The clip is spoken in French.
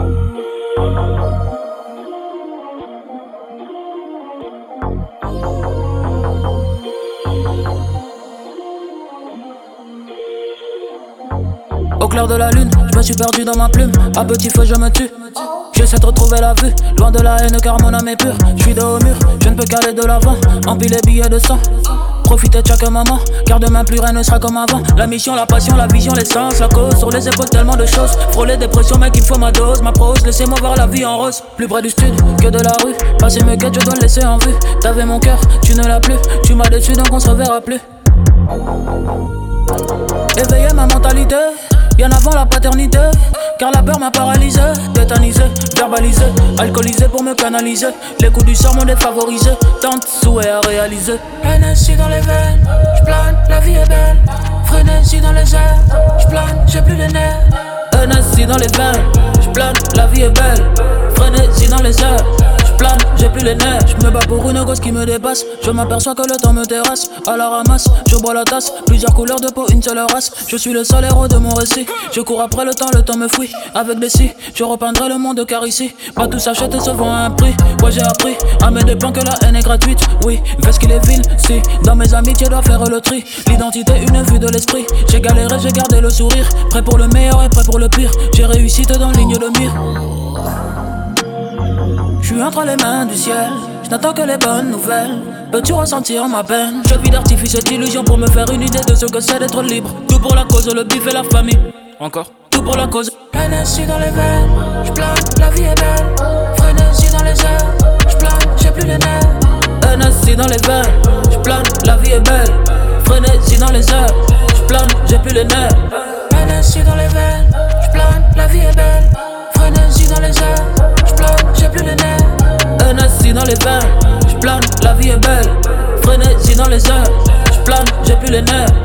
Au clair de la lune, je me suis perdu dans ma plume. À petit feu, je me tue. J'essaie de retrouver la vue, loin de la haine car mon âme est pure. J'suis dos au mur, je ne peux qu'aller de l'avant. Empile les billets de sang. Profitez de chaque moment, car demain plus rien ne sera comme avant. La mission, la passion, la vision, l'essence, la cause. Sur les épaules tellement de choses. Frôler dépression, mec, il faut ma dose, ma prose. Laissez-moi voir la vie en rose. Plus près du stud que de la rue. Passer mes quêtes, je dois le laisser en vue. T'avais mon cœur, tu ne l'as plus. Tu m'as déçu donc on se reverra plus. Éveiller ma mentalité, bien avant la paternité. Car la peur m'a paralysé, tétanisé, verbalisé, alcoolisé pour me canaliser. Les coups du sort m'ont défavorisé, tant de souhaits à réaliser. Hennessy dans les veines, j'plane, la vie est belle. Frénésie dans les airs, j'plane, j'ai plus les nerfs. Hennessy dans les veines, j'plane, la vie est belle. Frénésie dans les airs, j'plane, j'ai plus les nerfs. J'me bats pour une gosse qui me dépasse. Je m'aperçois que le temps me terrasse. À la ramasse, je bois la tasse. Plusieurs couleurs de peau, une seule race. Je suis le seul héros de mon récit. Je cours après le temps me fuit. Avec des si, je repeindrai le monde car ici pas tout s'achète et se vend à un prix. Ouais, j'ai appris à mes dépens que la haine est gratuite. Oui, vest qu'il est vil, si dans mes amitiés dois faire le tri. L'identité, une vue de l'esprit. J'ai galéré, j'ai gardé le sourire. Prêt pour le meilleur et prêt pour le pire. J'ai réussi te dans ligne de mire. J'suis entre les mains du ciel, j'n'attends que les bonnes nouvelles. Peux-tu ressentir ma peine? Je vis d'artifice et d'illusion pour me faire une idée de ce que c'est d'être libre. Tout pour la cause, le bif et la famille. Encore, tout pour la cause. Hennessy dans les veines, j'plane, la vie est belle. Frénésie dans les airs, j'plane, j'ai plus les nerfs. Hennessy dans les veines, j'plane, la vie est belle. Frénésie dans les airs, j'plane, j'ai plus les nerfs. Hennessy dans les veines, j'plane, la vie est belle. Frénésie dans les airs, j'plane, j'ai plus les nerfs. Hennessy dans les veines, j'plane, la vie est belle. Frénésie dans les airs, j'plane, j'ai plus les nerfs.